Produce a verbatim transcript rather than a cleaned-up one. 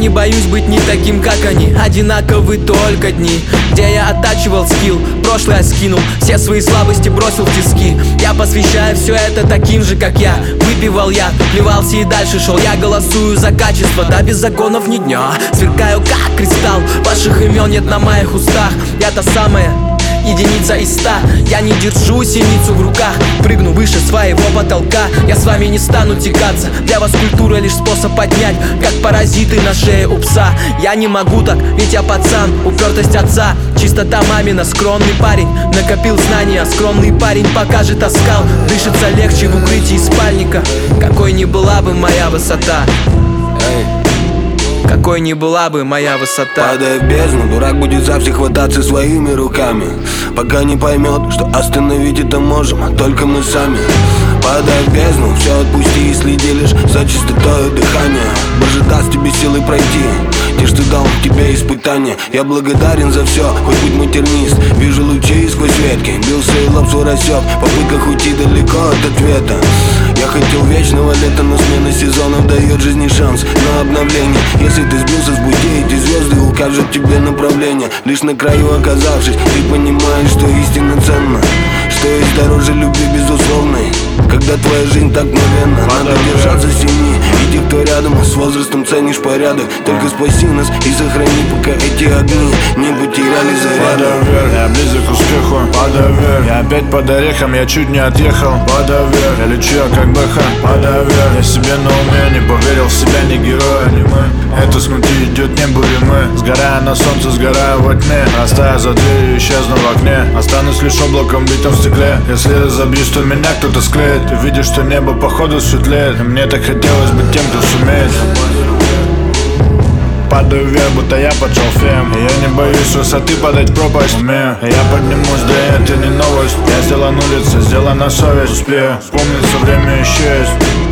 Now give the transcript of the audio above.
боюсь быть не таким, как они. Одинаковы только дни, где я оттачивал скилл. Прошлое скинул, все свои слабости бросил в тиски. Я посвящаю все это таким же, как я. Выпивал я, плевался и дальше шел. Я голосую за качество, да без законов ни дня. Сверкаю как кристалл, ваших имен нет на моих устах. Я та самая единица из ста. Я не держу синицу в руках, прыгну выше своего потолка. Я с вами не стану тягаться, для вас культура лишь способ поднять, как паразиты на шее у пса. Я не могу так, ведь я пацан, упертость отца, чистота мамина, скромный парень. Накопил знания, скромный парень покажет оскал. Дышится легче в укрытии спальника, какой ни была бы моя высота. Какой ни была бы моя высота. Падая в бездну, дурак будет за все хвататься своими руками, пока не поймет, что остановить это можем только мы сами. Падая в бездну, все отпусти и следи лишь за чистотой дыхания. Боже, даст тебе силы пройти те, что дал тебе испытания. Я благодарен за все, хоть будь матернист. Вижу лучи сквозь ветки, бился и лоб свой рассек в попытках уйти далеко от ответа. Я хотел вечного лета, но смена сезонов дает жизни шанс на обновление. Если ты сбился с пути, эти звезды укажут тебе направление. Лишь на краю оказавшись, ты понимаешь, что истина ценна, что есть дороже любви безусловной. Когда твоя жизнь так мгновенна, надо держаться сильнее. И те, кто рядом, с возрастом ценишь порядок. Только спаси нас и сохрани, пока эти огни не потеряли заряд. Падаю вверх, я близок к успеху. Падаю вверх, я опять под орехом, я чуть не отъехал. Падаю вверх, я лечу, я как бэха. Падаю вверх, я себе на уме, не поверил в себя, не героя, не мы. Это снутри идет не бури мы. Сгорая на солнце, сгораю во тьме. Растая за дверью, исчезну в окне. Останусь лишь облаком в битом стекле. Если разобьюсь, то меня кто-то склеит. Ты видишь, что небо походу светлеет. И мне так хотелось быть тем, кто сумеет. Падаю вверх, будто я почел фем. И я не боюсь высоты падать в пропасть. Умею, и я поднимусь, да это не новость. Я сделан улице, сделан на совесть. Успею, вспомнится время еще есть.